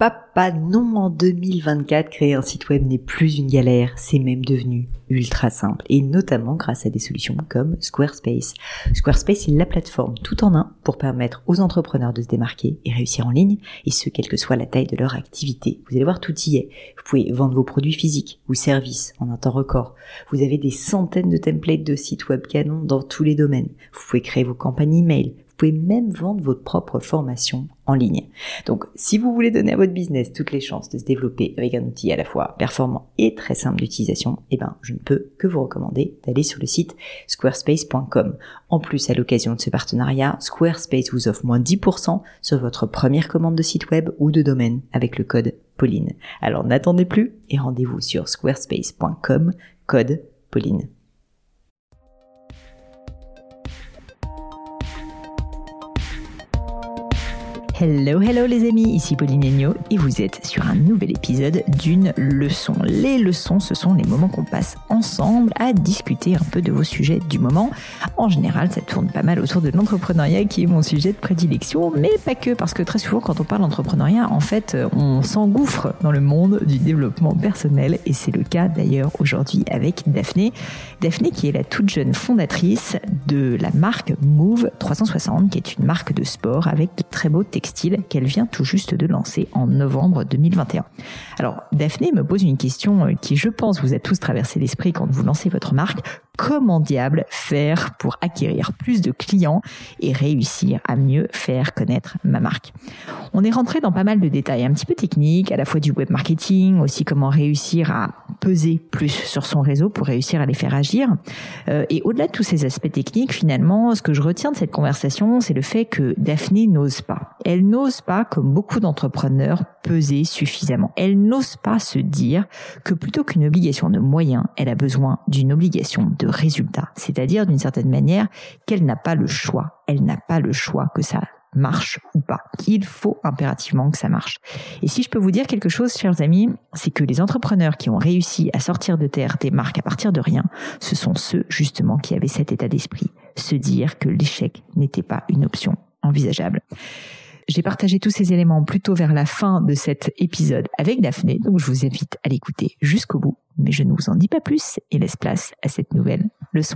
papa, non, en 2024, créer un site web n'est plus une galère, c'est même devenu ultra simple, et notamment grâce à des solutions comme Squarespace. Squarespace est la plateforme tout en un pour permettre aux entrepreneurs de se démarquer et réussir en ligne, et ce, quelle que soit la taille de leur activité. Vous allez voir, tout y est. Vous pouvez vendre vos produits physiques ou services en un temps record. Vous avez des centaines de templates de sites web canons dans tous les domaines. Vous pouvez créer vos campagnes email. Vous pouvez même vendre votre propre formation en ligne. Donc, si vous voulez donner à votre business toutes les chances de se développer avec un outil à la fois performant et très simple d'utilisation, je ne peux que vous recommander d'aller sur le site squarespace.com. En plus, à l'occasion de ce partenariat, Squarespace vous offre moins 10% sur votre première commande de site web ou de domaine avec le code Pauline. Alors, n'attendez plus et rendez-vous sur squarespace.com, code Pauline. Hello les amis, ici Pauline Agneau et vous êtes sur un nouvel épisode d'une leçon. Les leçons, ce sont les moments qu'on passe ensemble à discuter un peu de vos sujets du moment. En général, ça tourne pas mal autour de l'entrepreneuriat qui est mon sujet de prédilection, mais pas que, parce que très souvent quand on parle d'entrepreneuriat, en fait, on s'engouffre dans le monde du développement personnel et c'est le cas d'ailleurs aujourd'hui avec Daphné. Daphné qui est la toute jeune fondatrice de la marque Move 360, qui est une marque de sport avec de très beaux textiles qu'elle vient tout juste de lancer en novembre 2021. Alors, Daphné me pose une question qui, je pense, vous a tous traversé l'esprit quand vous lancez votre marque. Comment diable faire pour acquérir plus de clients et réussir à mieux faire connaître ma marque? On est rentré dans pas mal de détails un petit peu techniques, à la fois du web marketing, aussi comment réussir à peser plus sur son réseau pour réussir à les faire agir. Et au-delà de tous ces aspects techniques, finalement, ce que je retiens de cette conversation, c'est le fait que Daphné n'ose pas. Elle n'ose pas, comme beaucoup d'entrepreneurs, peser suffisamment. Elle n'ose pas se dire que plutôt qu'une obligation de moyens, elle a besoin d'une obligation de résultats. C'est-à-dire, d'une certaine manière, qu'elle n'a pas le choix. Elle n'a pas le choix que ça marche ou pas. Il faut impérativement que ça marche. Et si je peux vous dire quelque chose, chers amis, c'est que les entrepreneurs qui ont réussi à sortir de terre des marques à partir de rien, ce sont ceux, justement, qui avaient cet état d'esprit. Se dire que l'échec n'était pas une option envisageable. J'ai partagé tous ces éléments plutôt vers la fin de cet épisode avec Daphné, donc je vous invite à l'écouter jusqu'au bout, mais je ne vous en dis pas plus et laisse place à cette nouvelle leçon.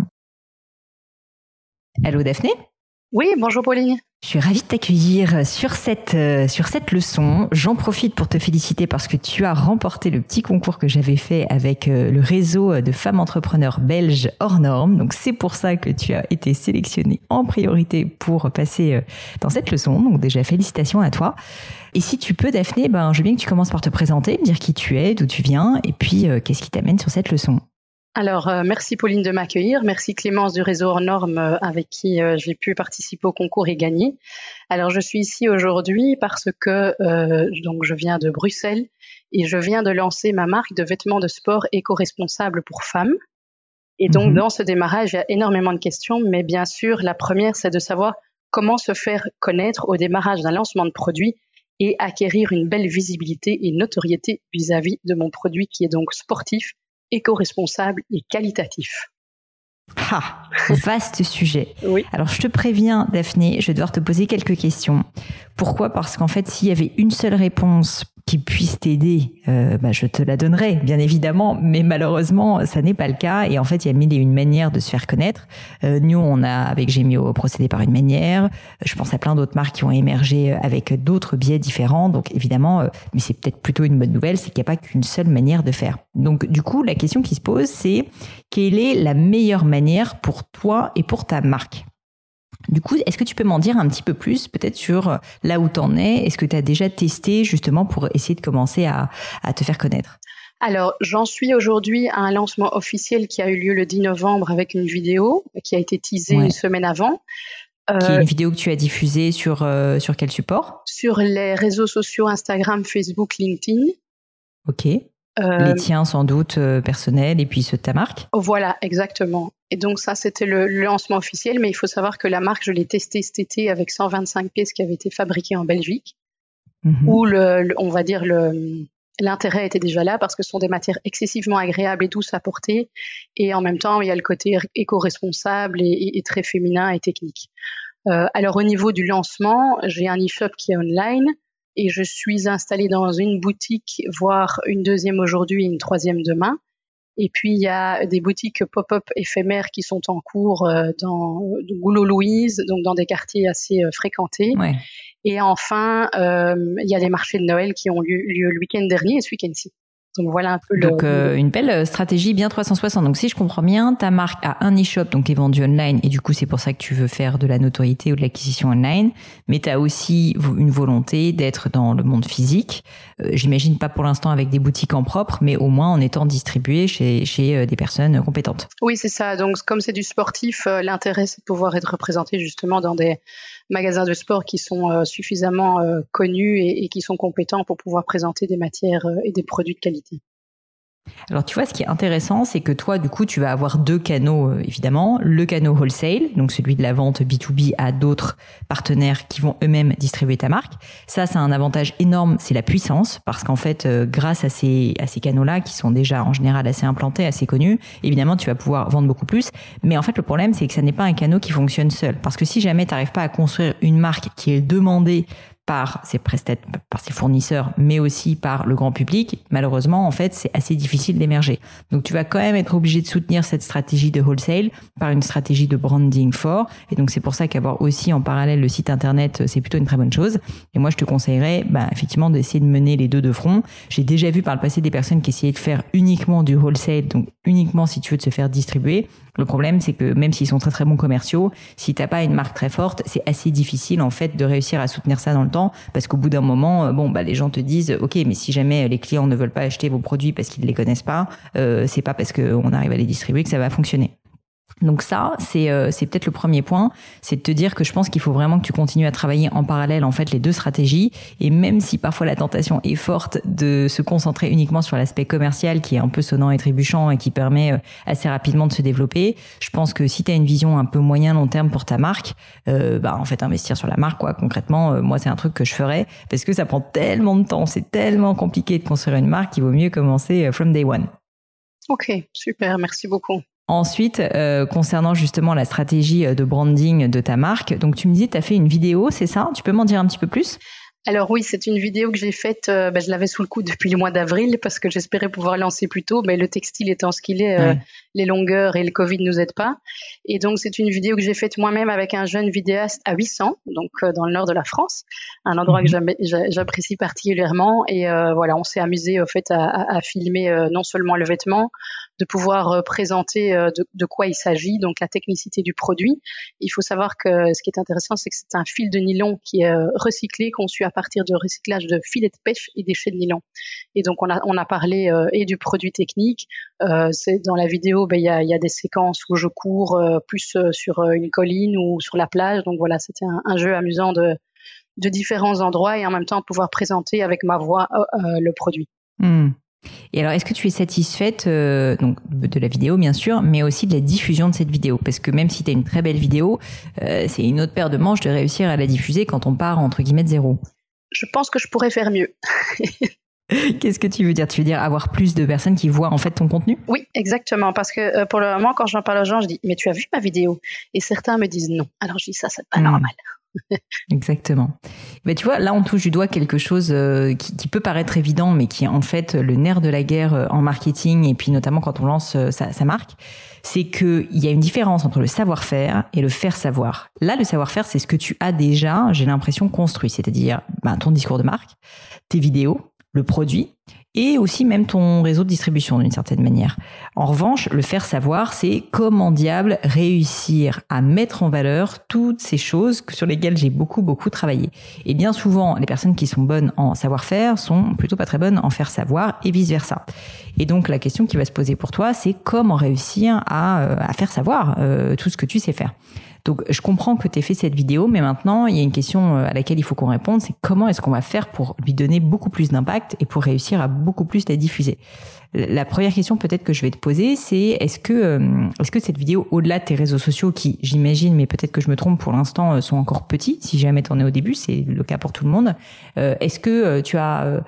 Allô Daphné ? Oui, bonjour Pauline. Je suis ravie de t'accueillir sur cette leçon. J'en profite pour te féliciter parce que tu as remporté le petit concours que j'avais fait avec le réseau de femmes entrepreneurs belges hors normes. Donc c'est pour ça que tu as été sélectionnée en priorité pour passer dans cette leçon. Donc déjà félicitations à toi. Et si tu peux Daphné, je veux bien que tu commences par te présenter, me dire qui tu es, d'où tu viens et puis qu'est-ce qui t'amène sur cette leçon. Alors, merci Pauline de m'accueillir. Merci Clémence du réseau hors normes avec qui j'ai pu participer au concours et gagner. Alors, je suis ici aujourd'hui parce que donc je viens de Bruxelles et je viens de lancer ma marque de vêtements de sport éco-responsables pour femmes. Et donc, dans ce démarrage, il y a énormément de questions, mais bien sûr, la première, c'est de savoir comment se faire connaître au démarrage d'un lancement de produit et acquérir une belle visibilité et notoriété vis-à-vis de mon produit qui est donc sportif, éco-responsable et qualitatif. Vaste sujet. Oui. Alors, je te préviens, Daphné, je vais devoir te poser quelques questions. Pourquoi ? Parce qu'en fait, s'il y avait une seule réponse qui puisse t'aider, je te la donnerais, bien évidemment, mais malheureusement, ça n'est pas le cas. Et en fait, il y a mille et une manières de se faire connaître. Nous, on a, avec Gemio, procédé par une manière. Je pense à plein d'autres marques qui ont émergé avec d'autres biais différents. Donc, évidemment, mais c'est peut-être plutôt une bonne nouvelle, c'est qu'il n'y a pas qu'une seule manière de faire. Donc, du coup, la question qui se pose, c'est quelle est la meilleure manière pour toi et pour ta marque ? Du coup, est-ce que tu peux m'en dire un petit peu plus, peut-être sur là où tu en es ? Est-ce que tu as déjà testé justement pour essayer de commencer à te faire connaître ? Alors, j'en suis aujourd'hui à un lancement officiel qui a eu lieu le 10 novembre avec une vidéo qui a été teasée une semaine avant. Qui est une vidéo que tu as diffusée sur quel support ? Sur les réseaux sociaux Instagram, Facebook, LinkedIn. Ok. Les tiens sans doute personnels et puis ceux de ta marque. Voilà, exactement. Et donc ça, c'était le lancement officiel, mais il faut savoir que la marque, je l'ai testée cet été avec 125 pièces qui avaient été fabriquées en Belgique, où on va dire l'intérêt était déjà là parce que ce sont des matières excessivement agréables et douces à porter, et en même temps, il y a le côté éco-responsable et très féminin et technique. Alors au niveau du lancement, j'ai un e-shop qui est online. et je suis installée dans une boutique, voire une deuxième aujourd'hui et une troisième demain. Et puis, il y a des boutiques pop-up éphémères qui sont en cours dans Goulot-Louise, donc dans des quartiers assez fréquentés. Ouais. Et enfin, il y a les marchés de Noël qui ont lieu le week-end dernier et ce week-end-ci. Donc voilà un peu donc une belle stratégie bien 360. Donc si je comprends bien, ta marque a un e-shop donc qui est vendu online et du coup c'est pour ça que tu veux faire de la notoriété ou de l'acquisition online, mais tu as aussi une volonté d'être dans le monde physique. J'imagine pas pour l'instant avec des boutiques en propre, mais au moins en étant distribué chez des personnes compétentes. Oui, c'est ça. Donc comme c'est du sportif, l'intérêt c'est de pouvoir être représenté justement dans des magasins de sport qui sont suffisamment connus et qui sont compétents pour pouvoir présenter des matières et des produits de qualité. Alors tu vois, ce qui est intéressant, c'est que toi, du coup, tu vas avoir deux canaux, évidemment. Le canal wholesale, donc celui de la vente B2B à d'autres partenaires qui vont eux-mêmes distribuer ta marque. Ça a un avantage énorme, c'est la puissance, parce qu'en fait, grâce à ces canaux-là, qui sont déjà en général assez implantés, assez connus, évidemment, tu vas pouvoir vendre beaucoup plus. Mais en fait, le problème, c'est que ça n'est pas un canal qui fonctionne seul. Parce que si jamais tu n'arrives pas à construire une marque qui est demandée par ses fournisseurs, mais aussi par le grand public, malheureusement, en fait, c'est assez difficile d'émerger. Donc, tu vas quand même être obligé de soutenir cette stratégie de wholesale par une stratégie de branding fort. Et donc, c'est pour ça qu'avoir aussi en parallèle le site internet, c'est plutôt une très bonne chose. Et moi, je te conseillerais, effectivement, d'essayer de mener les deux de front. J'ai déjà vu par le passé des personnes qui essayaient de faire uniquement du wholesale, donc uniquement si tu veux de se faire distribuer. Le problème, c'est que même s'ils sont très très bons commerciaux, si t'as pas une marque très forte, c'est assez difficile en fait de réussir à soutenir ça dans le temps, parce qu'au bout d'un moment, les gens te disent, ok, mais si jamais les clients ne veulent pas acheter vos produits parce qu'ils les connaissent pas, c'est pas parce qu'on arrive à les distribuer que ça va fonctionner. Donc ça, c'est peut-être le premier point, c'est de te dire que je pense qu'il faut vraiment que tu continues à travailler en parallèle en fait les deux stratégies, et même si parfois la tentation est forte de se concentrer uniquement sur l'aspect commercial qui est un peu sonnant et trébuchant et qui permet assez rapidement de se développer, je pense que si tu as une vision un peu moyen long terme pour ta marque, en fait investir sur la marque quoi, concrètement, moi c'est un truc que je ferais parce que ça prend tellement de temps, c'est tellement compliqué de construire une marque qu'il vaut mieux commencer from day one. Ok, super, merci beaucoup. Ensuite, concernant justement la stratégie de branding de ta marque, donc tu me disais que tu as fait une vidéo, c'est ça? Tu peux m'en dire un petit peu plus? Alors oui, c'est une vidéo que j'ai faite, je l'avais sous le coude depuis le mois d'avril parce que j'espérais pouvoir lancer plus tôt, mais le textile étant ce qu'il est, les longueurs et le Covid nous aident pas. Et donc c'est une vidéo que j'ai faite moi-même avec un jeune vidéaste à 800, donc dans le nord de la France, un endroit que j'apprécie particulièrement. Et voilà, on s'est amusé au fait à filmer non seulement le vêtement, de pouvoir présenter de quoi il s'agit, donc la technicité du produit. Il faut savoir que ce qui est intéressant, c'est que c'est un fil de nylon qui est recyclé, conçu à partir de recyclage de filets de pêche et déchets de nylon. Et donc on a parlé et du produit technique. C'est dans la vidéo, il y a des séquences où je cours plus sur une colline ou sur la plage. Donc voilà, c'était un jeu amusant de différents endroits et en même temps de pouvoir présenter avec ma voix le produit. Et alors, est-ce que tu es satisfaite donc de la vidéo, bien sûr, mais aussi de la diffusion de cette vidéo? Parce que même si tu as une très belle vidéo, c'est une autre paire de manches de réussir à la diffuser quand on part, entre guillemets, de zéro. Je pense que je pourrais faire mieux. Qu'est-ce que tu veux dire? Tu veux dire avoir plus de personnes qui voient en fait ton contenu? Oui, exactement. Parce que pour le moment, quand j'en parle aux gens, je dis « Mais tu as vu ma vidéo ?» Et certains me disent « Non ». Alors je dis « Ça, c'est pas normal ». Exactement. Tu vois, là on touche du doigt quelque chose qui peut paraître évident, mais qui est en fait le nerf de la guerre en marketing, et puis notamment quand on lance sa marque, c'est qu'il y a une différence entre le savoir-faire et le faire savoir. Là, le savoir-faire, c'est ce que tu as déjà, j'ai l'impression, construit, c'est-à-dire ton discours de marque, tes vidéos, le produit, et aussi même ton réseau de distribution d'une certaine manière. En revanche, le faire savoir, c'est comment diable réussir à mettre en valeur toutes ces choses sur lesquelles j'ai beaucoup travaillé. Et bien souvent, les personnes qui sont bonnes en savoir-faire sont plutôt pas très bonnes en faire savoir et vice-versa. Et donc, la question qui va se poser pour toi, c'est comment réussir à faire savoir tout ce que tu sais faire. Donc, je comprends que tu aies fait cette vidéo, mais maintenant, il y a une question à laquelle il faut qu'on réponde, c'est comment est-ce qu'on va faire pour lui donner beaucoup plus d'impact et pour réussir à beaucoup plus la diffuser. La première question peut-être que je vais te poser, c'est est-ce que cette vidéo, au-delà de tes réseaux sociaux qui, j'imagine, mais peut-être que je me trompe pour l'instant, sont encore petits, si jamais t'en es au début, c'est le cas pour tout le monde, est-ce que tu as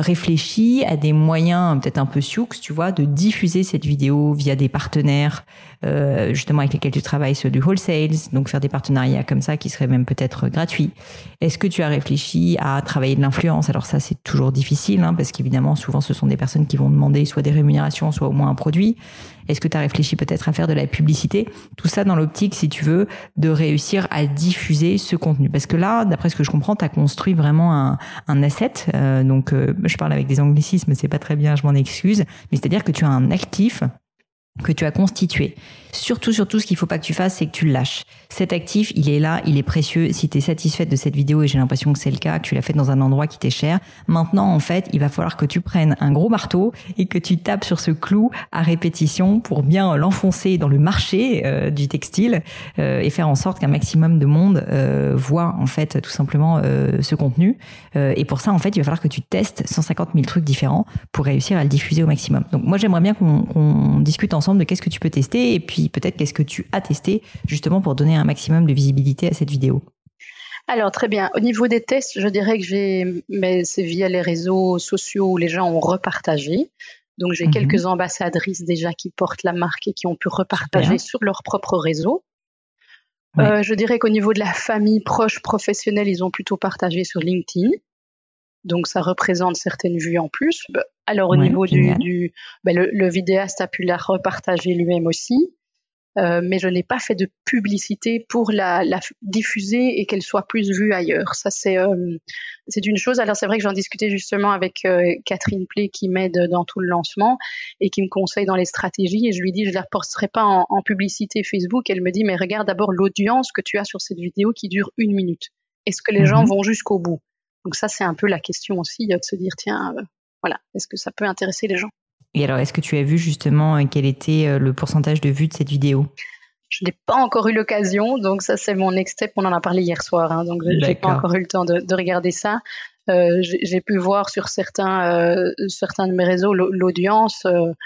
réfléchi à des moyens peut-être un peu sioux, tu vois, de diffuser cette vidéo via des partenaires justement avec lesquels tu travailles, ceux du wholesale, donc faire des partenariats comme ça qui seraient même peut-être gratuits. Est-ce que tu as réfléchi à travailler de l'influence? Alors ça, c'est toujours difficile, parce qu'évidemment, souvent, ce sont des personnes qui vont demander soit des rémunérations, soit au moins un produit. Est-ce que tu as réfléchi peut-être à faire de la publicité? Tout ça dans l'optique, si tu veux, de réussir à diffuser ce contenu. Parce que là, d'après ce que je comprends, tu as construit vraiment un asset. Donc, je parle avec des anglicismes, c'est pas très bien, je m'en excuse. Mais c'est-à-dire que tu as un actif que tu as constitué. Surtout, ce qu'il faut pas que tu fasses, c'est que tu le lâches. Cet actif, il est là, il est précieux. Si tu es satisfaite de cette vidéo, et j'ai l'impression que c'est le cas, que tu l'as faite dans un endroit qui t'est cher, maintenant, en fait, il va falloir que tu prennes un gros marteau et que tu tapes sur ce clou à répétition pour bien l'enfoncer dans le marché du textile et faire en sorte qu'un maximum de monde voit, en fait, tout simplement ce contenu. Et pour ça, en fait, il va falloir que tu testes 150 000 trucs différents pour réussir à le diffuser au maximum. Donc, moi, j'aimerais bien qu'on discute ensemble de qu'est-ce que tu peux tester et puis peut-être qu'est-ce que tu as testé justement pour donner un maximum de visibilité à cette vidéo. Alors très bien, au niveau des tests, je dirais que mais c'est via les réseaux sociaux où les gens ont repartagé. Donc j'ai quelques ambassadrices déjà qui portent la marque et qui ont pu repartager sur leur propre réseau. Ouais. Je dirais qu'au niveau de la famille proche professionnelle, ils ont plutôt partagé sur LinkedIn. Donc ça représente certaines vues en plus. Alors au niveau le vidéaste a pu la repartager lui-même aussi. Mais je n'ai pas fait de publicité pour la diffuser et qu'elle soit plus vue ailleurs. Ça, c'est une chose. Alors, c'est vrai que j'en discutais justement avec Catherine Play qui m'aide dans tout le lancement et qui me conseille dans les stratégies. Et je lui dis, je ne la posterai pas en publicité Facebook. Elle me dit, mais regarde d'abord l'audience que tu as sur cette vidéo qui dure 1 minute. Est-ce que les gens vont jusqu'au bout? Donc ça, c'est un peu la question aussi de se dire, tiens, voilà, est-ce que ça peut intéresser les gens? Et alors, est-ce que tu as vu justement quel était le pourcentage de vues de cette vidéo? Je n'ai pas encore eu l'occasion, donc ça c'est mon next step, on en a parlé hier soir, donc j'ai pas encore eu le temps de regarder ça. J'ai pu voir sur certains de mes réseaux l'audience,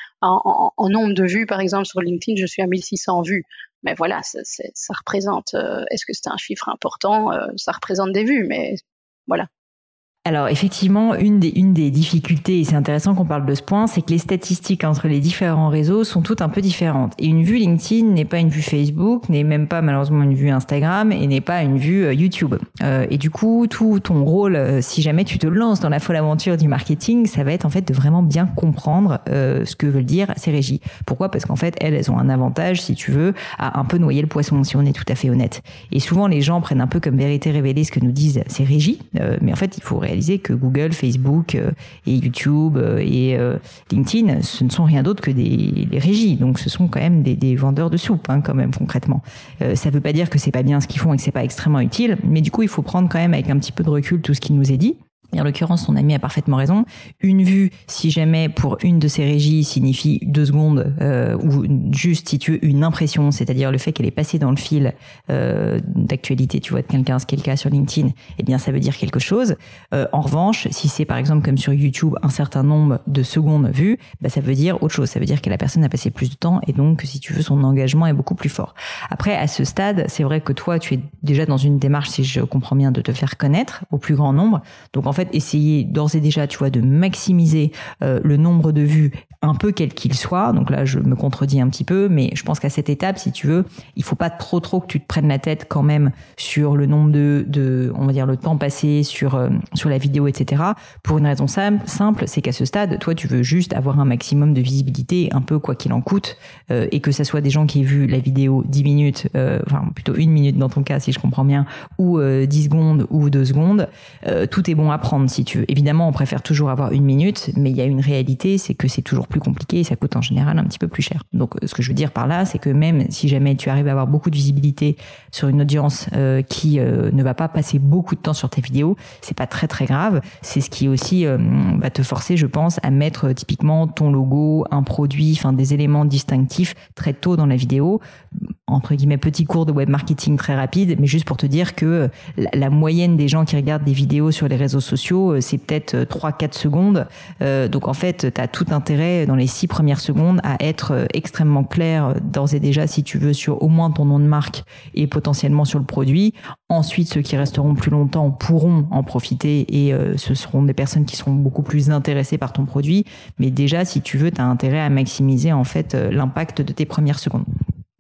en nombre de vues, par exemple sur LinkedIn, je suis à 1600 vues. Mais voilà, ça représente, est-ce que c'est un chiffre important? Ça représente des vues, mais voilà. Alors effectivement, une des difficultés, et c'est intéressant qu'on parle de ce point, c'est que les statistiques entre les différents réseaux sont toutes un peu différentes. Et une vue LinkedIn n'est pas une vue Facebook, n'est même pas malheureusement une vue Instagram et n'est pas une vue YouTube. Et du coup, tout ton rôle, si jamais tu te lances dans la folle aventure du marketing, ça va être en fait de vraiment bien comprendre ce que veulent dire ces régies. Pourquoi? Parce qu'en fait, elles ont un avantage, si tu veux, à un peu noyer le poisson, si on est tout à fait honnête. Et souvent, les gens prennent un peu comme vérité révélée ce que nous disent ces régies, mais en fait, il faut réaliser que Google, Facebook et YouTube et LinkedIn, ce ne sont rien d'autre que des régies. Donc, ce sont quand même des vendeurs de soupe, quand même, concrètement. Ça ne veut pas dire que c'est pas bien ce qu'ils font et que c'est pas extrêmement utile, mais du coup, il faut prendre quand même avec un petit peu de recul tout ce qui nous est dit. Et en l'occurrence, ton ami a parfaitement raison. Une vue, si jamais pour une de ces régies signifie 2 secondes ou juste si tu veux une impression, c'est-à-dire le fait qu'elle est passée dans le fil d'actualité, tu vois, de quelqu'un, ce qui est le cas sur LinkedIn, eh bien ça veut dire quelque chose. En revanche, si c'est par exemple comme sur YouTube un certain nombre de secondes vues, ça veut dire autre chose. Ça veut dire que la personne a passé plus de temps et donc, si tu veux, son engagement est beaucoup plus fort. Après, à ce stade, c'est vrai que toi, tu es déjà dans une démarche, si je comprends bien, de te faire connaître au plus grand nombre. Donc en fait, essayer d'ores et déjà, tu vois, de maximiser le nombre de vues, un peu quel qu'il soit. Donc là, je me contredis un petit peu, mais je pense qu'à cette étape, si tu veux, il faut pas trop que tu te prennes la tête quand même sur le nombre on va dire, le temps passé sur la vidéo, etc. Pour une raison simple, c'est qu'à ce stade, toi, tu veux juste avoir un maximum de visibilité, un peu quoi qu'il en coûte, et que ça soit des gens qui aient vu la vidéo 10 minutes, enfin plutôt 1 minute dans ton cas, si je comprends bien, ou 10 secondes ou 2 secondes, tout est bon à prendre si tu veux. Évidemment, on préfère toujours avoir 1 minute, mais il y a une réalité, c'est que c'est toujours plus compliqué et ça coûte en général un petit peu plus cher. Donc, ce que je veux dire par là, c'est que même si jamais tu arrives à avoir beaucoup de visibilité sur une audience qui ne va pas passer beaucoup de temps sur tes vidéos, c'est pas très très grave. C'est ce qui aussi va te forcer, je pense, à mettre typiquement ton logo, un produit, enfin des éléments distinctifs très tôt dans la vidéo. Entre guillemets, petit cours de web marketing très rapide, mais juste pour te dire que la moyenne des gens qui regardent des vidéos sur les réseaux sociaux, c'est peut-être 3-4 secondes. Donc en fait, tu as tout intérêt dans les 6 premières secondes à être extrêmement clair d'ores et déjà, si tu veux, sur au moins ton nom de marque et potentiellement sur le produit. Ensuite, ceux qui resteront plus longtemps pourront en profiter et ce seront des personnes qui seront beaucoup plus intéressées par ton produit. Mais déjà, si tu veux, tu as intérêt à maximiser en fait l'impact de tes premières secondes.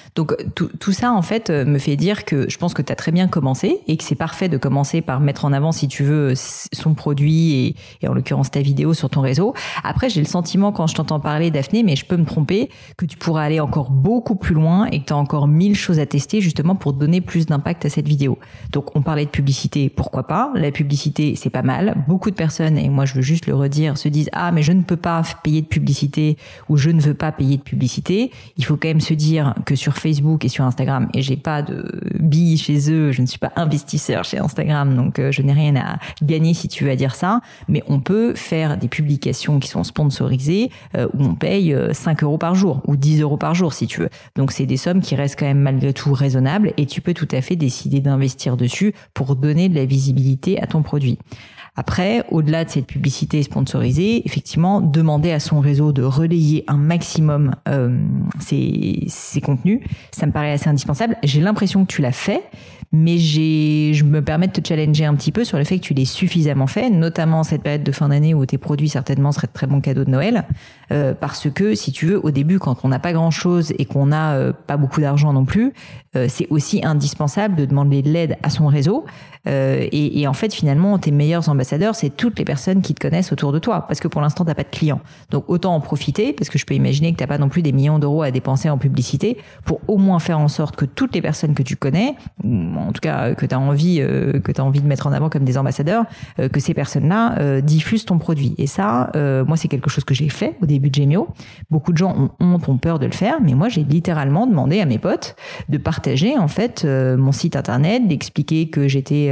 Donc tout ça en fait me fait dire que je pense que tu as très bien commencé et que c'est parfait de commencer par mettre en avant, si tu veux, son produit et en l'occurrence ta vidéo sur ton réseau. Après, j'ai le sentiment quand je t'entends parler, Daphné, mais je peux me tromper, que tu pourras aller encore beaucoup plus loin et que tu as encore 1000 choses à tester justement pour donner plus d'impact à cette vidéo. Donc on parlait de publicité, pourquoi pas? La publicité, c'est pas mal. Beaucoup de personnes, et moi je veux juste le redire, se disent « Ah, mais je ne peux pas payer de publicité » ou « Je ne veux pas payer de publicité ». Il faut quand même se dire que sur Facebook et sur Instagram, et j'ai pas de billes chez eux, je ne suis pas investisseur chez Instagram, donc je n'ai rien à gagner si tu veux à dire ça, mais on peut faire des publications qui sont sponsorisées où on paye 5 € par jour ou 10 € par jour si tu veux. Donc c'est des sommes qui restent quand même malgré tout raisonnables et tu peux tout à fait décider d'investir dessus pour donner de la visibilité à ton produit. Après, au-delà de cette publicité sponsorisée, effectivement, demander à son réseau de relayer un maximum ses contenus, ça me paraît assez indispensable. J'ai l'impression que tu l'as fait, mais je me permets de te challenger un petit peu sur le fait que tu l'aies suffisamment fait, notamment en cette période de fin d'année où tes produits certainement seraient de très bons cadeaux de Noël, parce que si tu veux, au début, quand on n'a pas grand-chose et qu'on n'a pas beaucoup d'argent non plus, c'est aussi indispensable de demander de l'aide à son réseau. Et en fait, finalement, tes meilleurs ambassadeurs, c'est toutes les personnes qui te connaissent autour de toi, parce que pour l'instant, t'as pas de clients. Donc autant en profiter, parce que je peux imaginer que t'as pas non plus des millions d'euros à dépenser en publicité, pour au moins faire en sorte que toutes les personnes que tu connais, en tout cas que t'as envie de mettre en avant comme des ambassadeurs, que ces personnes-là diffusent ton produit. Et ça, moi, c'est quelque chose que j'ai fait au début de Gemio. Beaucoup de gens ont honte, ont peur de le faire, mais moi, j'ai littéralement demandé à mes potes de partager en fait mon site internet, d'expliquer que j'étais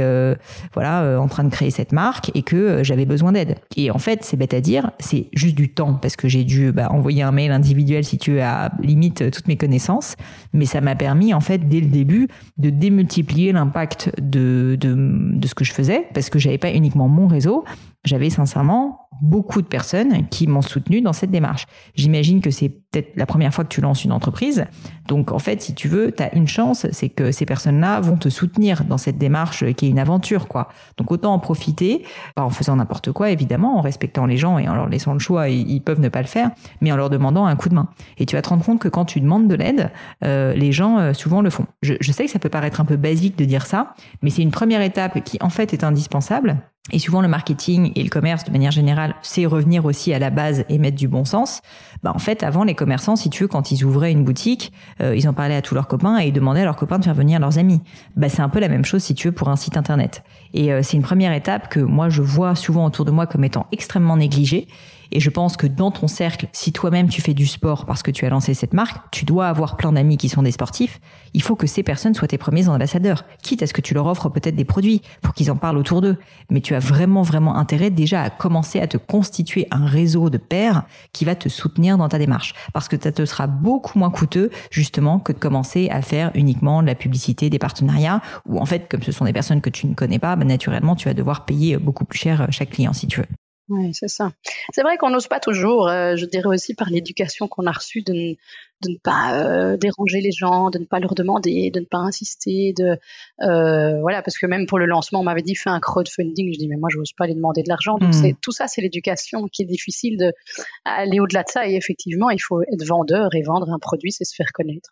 en train de créer cette marque et que j'avais besoin d'aide. Et en fait, c'est bête à dire, c'est juste du temps parce que j'ai dû envoyer un mail individuel si tu veux à limite toutes mes connaissances, mais ça m'a permis en fait dès le début de démultiplier l'impact de ce que je faisais parce que j'avais pas uniquement mon réseau, j'avais sincèrement beaucoup de personnes qui m'ont soutenu dans cette démarche. J'imagine que c'est peut-être la première fois que tu lances une entreprise. Donc, en fait, si tu veux, tu as une chance, c'est que ces personnes-là vont te soutenir dans cette démarche qui est une aventure, quoi. Donc, autant en profiter, pas en faisant n'importe quoi, évidemment, en respectant les gens et en leur laissant le choix, ils peuvent ne pas le faire, mais en leur demandant un coup de main. Et tu vas te rendre compte que quand tu demandes de l'aide, les gens souvent le font. Je sais que ça peut paraître un peu basique de dire ça, mais c'est une première étape qui, en fait, est indispensable. Et souvent, le marketing et le commerce, de manière générale, c'est revenir aussi à la base et mettre du bon sens. En fait, avant, les commerçants, si tu veux, quand ils ouvraient une boutique, ils en parlaient à tous leurs copains et ils demandaient à leurs copains de faire venir leurs amis. C'est un peu la même chose, si tu veux, pour un site internet. Et c'est une première étape que moi, je vois souvent autour de moi comme étant extrêmement négligée. Et je pense que dans ton cercle, si toi-même tu fais du sport parce que tu as lancé cette marque, tu dois avoir plein d'amis qui sont des sportifs. Il faut que ces personnes soient tes premiers ambassadeurs, quitte à ce que tu leur offres peut-être des produits pour qu'ils en parlent autour d'eux. Mais tu as vraiment, vraiment intérêt déjà à commencer à te constituer un réseau de pairs qui va te soutenir dans ta démarche. Parce que ça te sera beaucoup moins coûteux, justement, que de commencer à faire uniquement de la publicité, des partenariats, où en fait, comme ce sont des personnes que tu ne connais pas, naturellement, tu vas devoir payer beaucoup plus cher chaque client, si tu veux. Oui, c'est ça. C'est vrai qu'on n'ose pas toujours, je dirais aussi par l'éducation qu'on a reçue de ne pas déranger les gens, de ne pas leur demander, de ne pas insister, parce que même pour le lancement, on m'avait dit fais un crowdfunding, je dis mais moi je n'ose pas les demander de l'argent, donc tout ça c'est l'éducation qui est difficile d'aller au-delà de ça et effectivement il faut être vendeur et vendre un produit, c'est se faire connaître.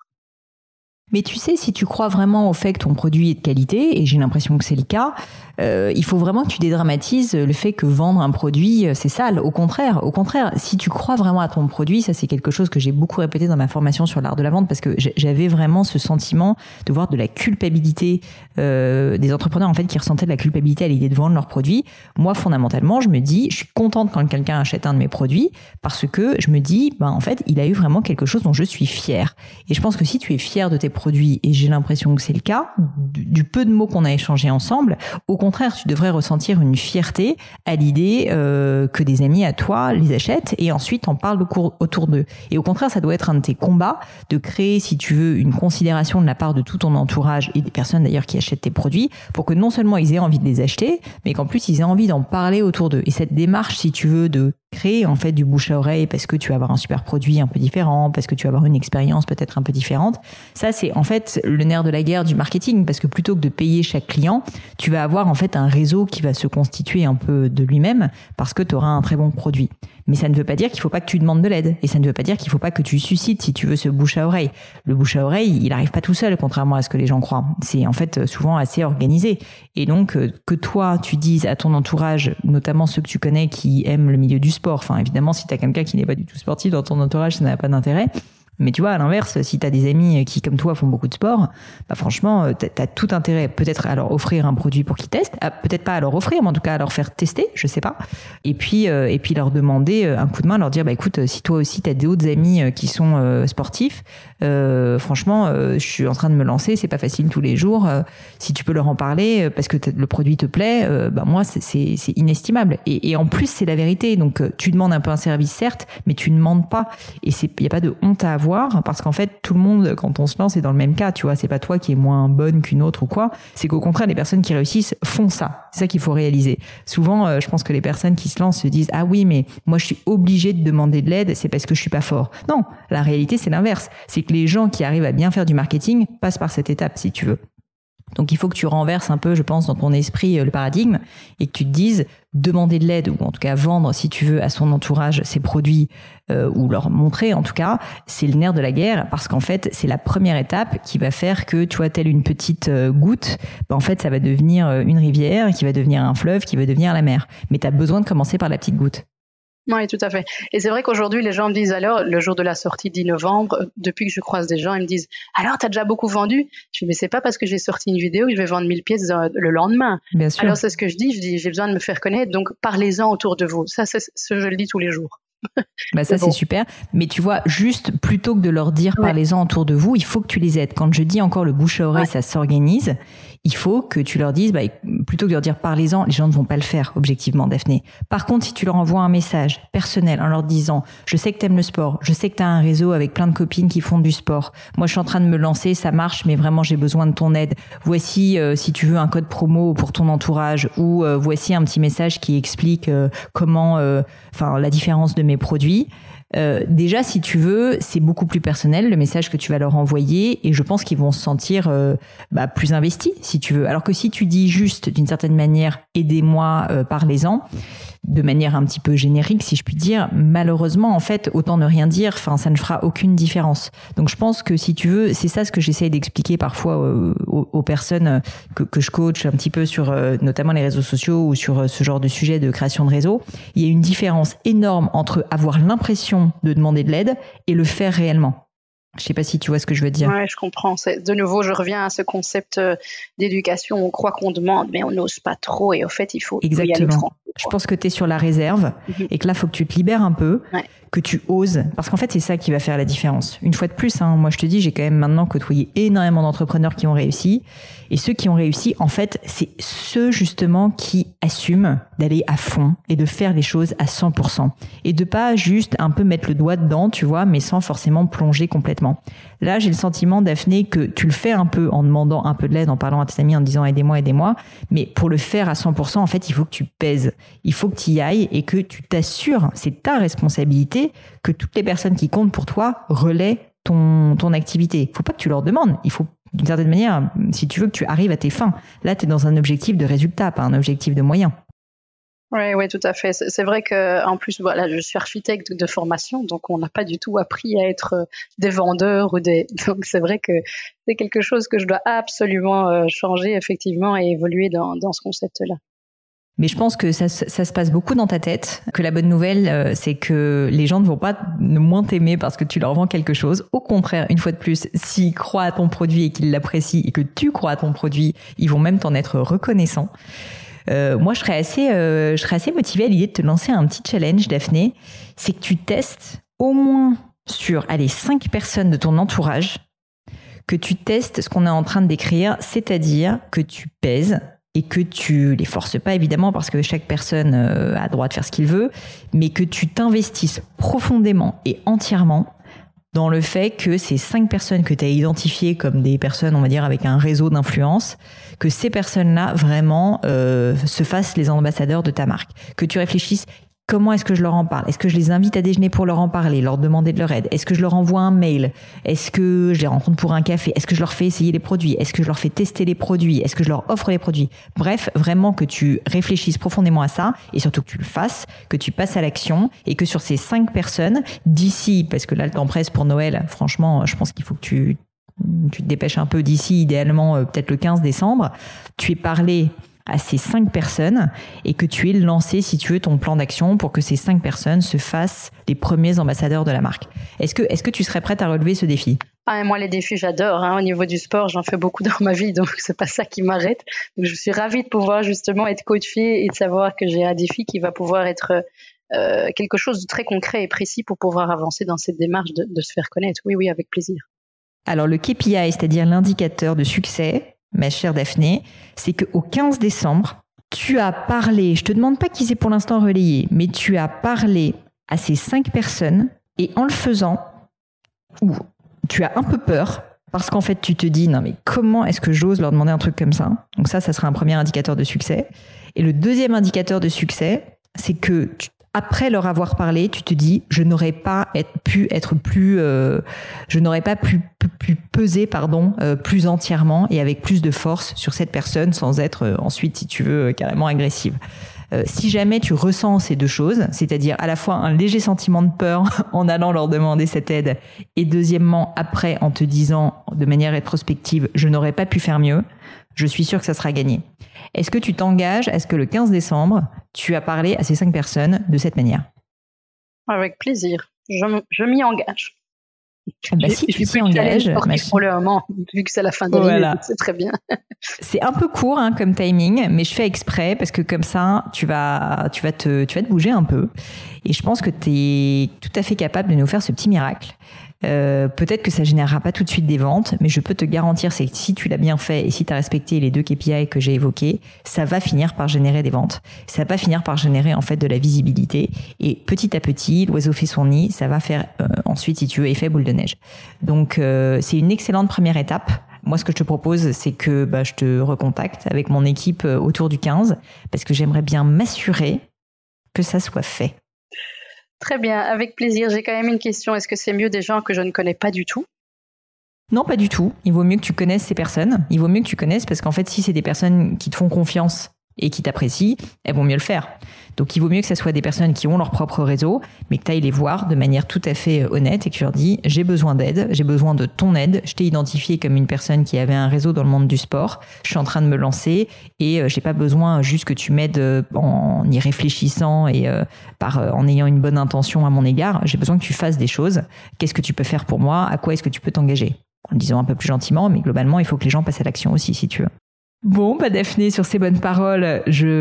Mais tu sais, si tu crois vraiment au fait que ton produit est de qualité, et j'ai l'impression que c'est le cas, il faut vraiment que tu dédramatises le fait que vendre un produit, c'est sale. Au contraire, si tu crois vraiment à ton produit, ça c'est quelque chose que j'ai beaucoup répété dans ma formation sur l'art de la vente, parce que j'avais vraiment ce sentiment de voir de la culpabilité des entrepreneurs en fait qui ressentaient de la culpabilité à l'idée de vendre leurs produits. Moi, fondamentalement, je me dis, je suis contente quand quelqu'un achète un de mes produits, parce que je me dis, en fait, il a eu vraiment quelque chose dont je suis fière. Et je pense que si tu es fière de tes produits, et j'ai l'impression que c'est le cas, du peu de mots qu'on a échangés ensemble, au contraire, tu devrais ressentir une fierté à l'idée que des amis à toi les achètent et ensuite en parlent autour d'eux. Et au contraire, ça doit être un de tes combats de créer, si tu veux, une considération de la part de tout ton entourage et des personnes d'ailleurs qui achètent tes produits pour que non seulement ils aient envie de les acheter, mais qu'en plus ils aient envie d'en parler autour d'eux. Et cette démarche, si tu veux, de créer en fait du bouche à oreille parce que tu vas avoir un super produit un peu différent, parce que tu vas avoir une expérience peut-être un peu différente. Ça, c'est en fait le nerf de la guerre du marketing, parce que plutôt que de payer chaque client, tu vas avoir en fait un réseau qui va se constituer un peu de lui-même parce que tu auras un très bon produit. Mais ça ne veut pas dire qu'il faut pas que tu demandes de l'aide. Et ça ne veut pas dire qu'il faut pas que tu suscites, si tu veux, ce bouche à oreille. Le bouche à oreille, il arrive pas tout seul, contrairement à ce que les gens croient. C'est en fait souvent assez organisé. Et donc, que toi, tu dises à ton entourage, notamment ceux que tu connais qui aiment le milieu du sport. Enfin, évidemment, si t'as quelqu'un qui n'est pas du tout sportif dans ton entourage, ça n'a pas d'intérêt. Mais tu vois, à l'inverse, si t'as des amis qui, comme toi, font beaucoup de sport, bah franchement, t'as tout intérêt peut-être à leur offrir un produit pour qu'ils testent, peut-être pas à leur offrir, mais en tout cas à leur faire tester, je sais pas. Et puis leur demander un coup de main, leur dire, bah écoute, si toi aussi t'as d'autres amis qui sont sportifs, franchement, je suis en train de me lancer, c'est pas facile tous les jours. Si tu peux leur en parler parce que le produit te plaît, bah moi c'est inestimable. Et en plus c'est la vérité. Donc tu demandes un peu un service certes, mais tu ne demandes pas. Et il y a pas de honte à avoir parce qu'en fait tout le monde quand on se lance est dans le même cas. Tu vois, c'est pas toi qui es moins bonne qu'une autre ou quoi. C'est qu'au contraire les personnes qui réussissent font ça. C'est ça qu'il faut réaliser. Souvent, je pense que les personnes qui se lancent se disent ah oui mais moi je suis obligée de demander de l'aide, c'est parce que je suis pas fort. Non, la réalité c'est l'inverse. C'est que les gens qui arrivent à bien faire du marketing passent par cette étape, si tu veux. Donc, il faut que tu renverses un peu, je pense, dans ton esprit le paradigme et que tu te dises demander de l'aide ou en tout cas vendre, si tu veux, à son entourage ses produits ou leur montrer, en tout cas, c'est le nerf de la guerre parce qu'en fait, c'est la première étape qui va faire que, tu vois, telle une petite goutte, en fait, ça va devenir une rivière qui va devenir un fleuve qui va devenir la mer. Mais tu as besoin de commencer par la petite goutte. Oui, tout à fait. Et c'est vrai qu'aujourd'hui, les gens me disent alors, le jour de la sortie 10 novembre, depuis que je croise des gens, ils me disent alors, t'as déjà beaucoup vendu? Je dis mais c'est pas parce que j'ai sorti une vidéo que je vais vendre 1000 pièces le lendemain. Bien sûr. Alors c'est ce que je dis j'ai besoin de me faire connaître, donc parlez-en autour de vous. Ça, je le dis tous les jours. Bah ça c'est super, mais tu vois, juste plutôt que de leur dire parlez-en autour de vous, il faut que tu les aides. Quand je dis encore le bouche à oreille, ça s'organise, il faut que tu leur dises, plutôt que de leur dire parlez-en, les gens ne vont pas le faire objectivement, Daphné. Par contre, si tu leur envoies un message personnel en leur disant je sais que t'aimes le sport, je sais que t'as un réseau avec plein de copines qui font du sport, moi je suis en train de me lancer, ça marche, mais vraiment j'ai besoin de ton aide, voici si tu veux un code promo pour ton entourage, ou voici un petit message qui explique comment la différence de mes produits. Déjà, si tu veux, c'est beaucoup plus personnel le message que tu vas leur envoyer et je pense qu'ils vont se sentir plus investis, si tu veux. Alors que si tu dis juste, d'une certaine manière, aidez-moi, parlez-en, de manière un petit peu générique, si je puis dire, malheureusement, en fait, autant ne rien dire, ça ne fera aucune différence. Donc, je pense que si tu veux, c'est ça ce que j'essaye d'expliquer parfois aux personnes que je coach un petit peu sur notamment les réseaux sociaux ou sur ce genre de sujet de création de réseau. Il y a une différence énorme entre avoir l'impression de demander de l'aide et le faire réellement. Je sais pas si tu vois ce que je veux dire. Ouais, je comprends. De nouveau, je reviens à ce concept d'éducation. On croit qu'on demande, mais on n'ose pas trop. Et au fait, il faut y aller franc. Je pense que tu es sur la réserve et que là, il faut que tu te libères un peu, que tu oses. Parce qu'en fait, c'est ça qui va faire la différence. Une fois de plus, moi, je te dis, j'ai quand même maintenant côtoyé énormément d'entrepreneurs qui ont réussi. Et ceux qui ont réussi, en fait, c'est ceux justement qui assument d'aller à fond et de faire les choses à 100%. Et de pas juste un peu mettre le doigt dedans, tu vois, mais sans forcément plonger complètement. Là, j'ai le sentiment, Daphné, que tu le fais un peu en demandant un peu de l'aide, en parlant à tes amis, en disant aidez-moi. Mais pour le faire à 100%, en fait, il faut que tu pèses. Il faut que tu y ailles et que tu t'assures, c'est ta responsabilité, que toutes les personnes qui comptent pour toi relaient ton activité. Il faut pas que tu leur demandes. Il faut, d'une certaine manière, si tu veux que tu arrives à tes fins. Là, tu es dans un objectif de résultat, pas un objectif de moyen. Oui, tout à fait. C'est vrai qu'en plus, voilà, je suis architecte de formation, donc on n'a pas du tout appris à être des vendeurs donc c'est vrai que c'est quelque chose que je dois absolument changer effectivement et évoluer dans ce concept-là. Mais je pense que ça se passe beaucoup dans ta tête, que la bonne nouvelle, c'est que les gens ne vont pas moins t'aimer parce que tu leur vends quelque chose. Au contraire, une fois de plus, s'ils croient à ton produit et qu'ils l'apprécient et que tu crois à ton produit, ils vont même t'en être reconnaissants. Moi, je serais assez motivée à l'idée de te lancer un petit challenge, Daphné. C'est que tu testes au moins sur 5 personnes de ton entourage, que tu testes ce qu'on est en train de décrire, c'est-à-dire que tu pèses et que tu les forces pas, évidemment, parce que chaque personne a droit de faire ce qu'il veut, mais que tu t'investisses profondément et entièrement dans le fait que ces 5 personnes que tu as identifiées comme des personnes, on va dire, avec un réseau d'influence, que ces personnes-là, vraiment, se fassent les ambassadeurs de ta marque. Que tu réfléchisses Comment est-ce que je leur en parle? Est-ce que je les invite à déjeuner pour leur en parler, leur demander de leur aide? Est-ce que je leur envoie un mail? Est-ce que je les rencontre pour un café? Est-ce que je leur fais essayer les produits? Est-ce que je leur fais tester les produits? Est-ce que je leur offre les produits? Bref, vraiment que tu réfléchisses profondément à ça et surtout que tu le fasses, que tu passes à l'action et que sur ces 5 personnes, d'ici, parce que là le temps presse pour Noël, franchement, je pense qu'il faut que tu te dépêches un peu d'ici, idéalement peut-être le 15 décembre, tu aies parlé à ces 5 personnes et que tu aies lancé, si tu veux, ton plan d'action pour que ces 5 personnes se fassent les premiers ambassadeurs de la marque. Est-ce que tu serais prête à relever ce défi? Moi, les défis, j'adore. Au niveau du sport, j'en fais beaucoup dans ma vie, donc c'est pas ça qui m'arrête. Donc, je suis ravie de pouvoir justement être coachée et de savoir que j'ai un défi qui va pouvoir être quelque chose de très concret et précis pour pouvoir avancer dans cette démarche de se faire connaître. Oui, avec plaisir. Alors, le KPI, c'est-à-dire l'indicateur de succès, ma chère Daphné, c'est qu'au 15 décembre, tu as parlé, je te demande pas qui c'est pour l'instant relayé, mais tu as parlé à ces 5 personnes et en le faisant, tu as un peu peur parce qu'en fait, tu te dis, non mais comment est-ce que j'ose leur demander un truc comme ça? Donc ça sera un premier indicateur de succès. Et le deuxième indicateur de succès, c'est que après leur avoir parlé, tu te dis, je n'aurais pas pu peser, plus entièrement et avec plus de force sur cette personne sans être ensuite, si tu veux, carrément agressive. Si jamais tu ressens ces deux choses, c'est-à-dire à la fois un léger sentiment de peur en allant leur demander cette aide et deuxièmement après en te disant de manière rétrospective, je n'aurais pas pu faire mieux, je suis sûre que ça sera gagné. Est-ce que tu t'engages à ce que le 15 décembre, tu as parlé à ces 5 personnes de cette manière? Avec plaisir. Je m'y engage. Si tu t'y engages, pour le moment, vu que c'est la fin de l'année, c'est très bien. C'est un peu court comme timing, mais je fais exprès parce que comme ça, tu vas te bouger un peu. Et je pense que tu es tout à fait capable de nous faire ce petit miracle. Peut-être que ça générera pas tout de suite des ventes, mais je peux te garantir, c'est que si tu l'as bien fait et si tu as respecté les 2 KPI que j'ai évoqués, ça va finir par générer des ventes. Ça va finir par générer en fait de la visibilité. Et petit à petit, l'oiseau fait son nid, ça va faire ensuite, si tu veux, effet boule de neige. Donc c'est une excellente première étape. Moi, ce que je te propose, c'est que je te recontacte avec mon équipe autour du 15, parce que j'aimerais bien m'assurer que ça soit fait. Très bien, avec plaisir. J'ai quand même une question. Est-ce que c'est mieux des gens que je ne connais pas du tout? Non, pas du tout. Il vaut mieux que tu connaisses ces personnes. Il vaut mieux que tu connaisses parce qu'en fait, si c'est des personnes qui te font confiance et qui t'apprécient, elles vont mieux le faire. Donc, il vaut mieux que ce soit des personnes qui ont leur propre réseau, mais que tu ailles les voir de manière tout à fait honnête et que tu leur dis, j'ai besoin d'aide, j'ai besoin de ton aide. Je t'ai identifié comme une personne qui avait un réseau dans le monde du sport. Je suis en train de me lancer et j'ai pas besoin juste que tu m'aides en y réfléchissant et en ayant une bonne intention à mon égard. J'ai besoin que tu fasses des choses. Qu'est-ce que tu peux faire pour moi? À quoi est-ce que tu peux t'engager? En le disant un peu plus gentiment, mais globalement, il faut que les gens passent à l'action aussi, si tu veux. Bon, Daphné, sur ces bonnes paroles,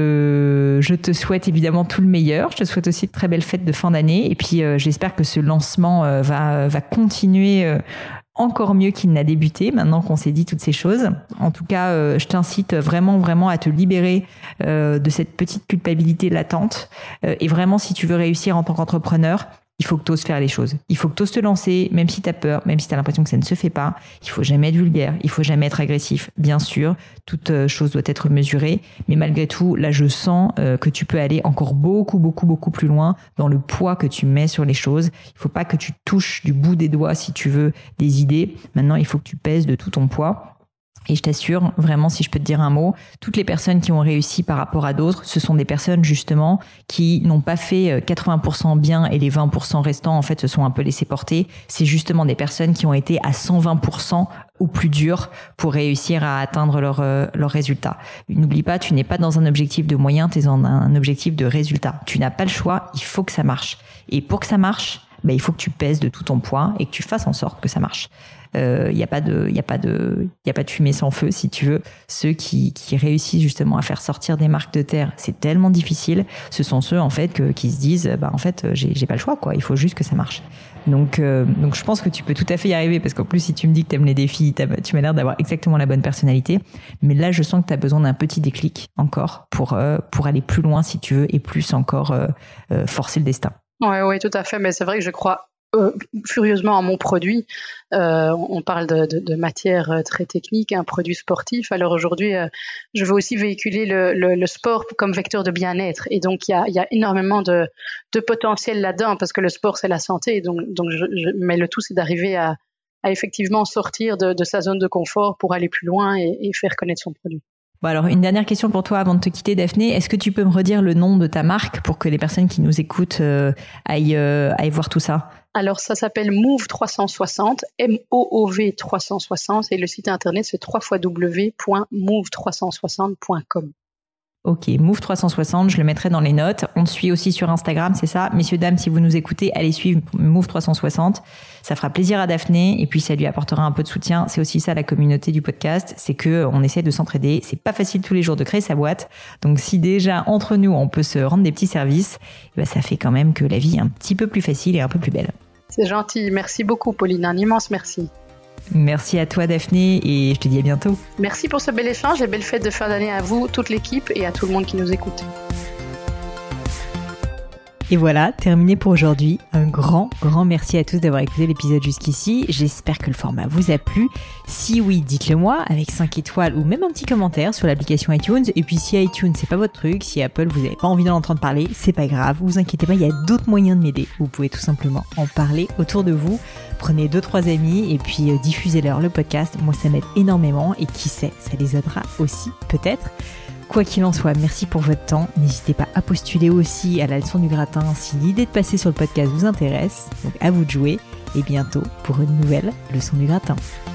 je te souhaite évidemment tout le meilleur. Je te souhaite aussi de très belles fêtes de fin d'année. Et puis, j'espère que ce lancement va continuer encore mieux qu'il n'a débuté, maintenant qu'on s'est dit toutes ces choses. En tout cas, je t'incite vraiment à te libérer de cette petite culpabilité latente. Et vraiment, si tu veux réussir en tant qu'entrepreneur, il faut que tu oses faire les choses. Il faut que tu oses te lancer, même si tu as peur, même si tu as l'impression que ça ne se fait pas. Il faut jamais être vulgaire, il faut jamais être agressif. Bien sûr, toute chose doit être mesurée. Mais malgré tout, là, je sens que tu peux aller encore beaucoup plus loin dans le poids que tu mets sur les choses. Il faut pas que tu touches du bout des doigts, si tu veux, des idées. Maintenant, il faut que tu pèses de tout ton poids. Et je t'assure, vraiment, si je peux te dire un mot, toutes les personnes qui ont réussi par rapport à d'autres, ce sont des personnes justement qui n'ont pas fait 80% bien et les 20% restants, en fait, se sont un peu laissés porter. C'est justement des personnes qui ont été à 120% au plus dur pour réussir à atteindre leurs résultats. N'oublie pas, tu n'es pas dans un objectif de moyens, tu es dans un objectif de résultat. Tu n'as pas le choix, il faut que ça marche. Et pour que ça marche, il faut que tu pèses de tout ton poids et que tu fasses en sorte que ça marche. Il y a pas de fumée sans feu, si tu veux. Ceux qui réussissent justement à faire sortir des marques de terre, c'est tellement difficile. Ce sont ceux en fait qui se disent en fait j'ai pas le choix quoi. Il faut juste que ça marche. Donc je pense que tu peux tout à fait y arriver parce qu'en plus si tu me dis que t'aimes les défis, tu m'as l'air d'avoir exactement la bonne personnalité. Mais là je sens que t'as besoin d'un petit déclic encore pour aller plus loin si tu veux et plus encore forcer le destin. Ouais, tout à fait. Mais c'est vrai que je crois furieusement à mon produit. On parle de matière très technique, un produit sportif. Alors aujourd'hui, je veux aussi véhiculer le sport comme vecteur de bien-être. Et donc, il y a énormément de potentiel là-dedans parce que le sport, c'est la santé. Donc mais le tout, c'est d'arriver à effectivement sortir de sa zone de confort pour aller plus loin et faire connaître son produit. Bon, alors, une dernière question pour toi avant de te quitter, Daphné. Est-ce que tu peux me redire le nom de ta marque pour que les personnes qui nous écoutent aillent voir tout ça? Alors, ça s'appelle Move 360, MOOV 360, et le site internet, c'est www.move360.com. Ok, Move 360, je le mettrai dans les notes. On te suit aussi sur Instagram, c'est ça? Messieurs, dames, si vous nous écoutez, allez suivre Move 360. Ça fera plaisir à Daphné et puis ça lui apportera un peu de soutien. C'est aussi ça la communauté du podcast, c'est que on essaie de s'entraider. C'est pas facile tous les jours de créer sa boîte. Donc si déjà entre nous, on peut se rendre des petits services, ça fait quand même que la vie est un petit peu plus facile et un peu plus belle. C'est gentil. Merci beaucoup, Pauline. Un immense merci. Merci à toi, Daphné, et je te dis à bientôt. Merci pour ce bel échange et belle fête de fin d'année à vous, toute l'équipe, et à tout le monde qui nous écoute. Et voilà, terminé pour aujourd'hui. Un grand merci à tous d'avoir écouté l'épisode jusqu'ici. J'espère que le format vous a plu. Si oui, dites-le moi avec 5 étoiles ou même un petit commentaire sur l'application iTunes. Et puis si iTunes c'est pas votre truc, si Apple vous n'avez pas envie d'en entendre parler, c'est pas grave, vous inquiétez pas, il y a d'autres moyens de m'aider. Vous pouvez tout simplement en parler autour de vous. Prenez 2-3 amis et puis diffusez-leur le podcast. Moi ça m'aide énormément et qui sait, ça les aidera aussi peut-être. Quoi qu'il en soit, merci pour votre temps. N'hésitez pas à postuler aussi à la leçon du gratin si l'idée de passer sur le podcast vous intéresse. Donc à vous de jouer et bientôt pour une nouvelle leçon du gratin.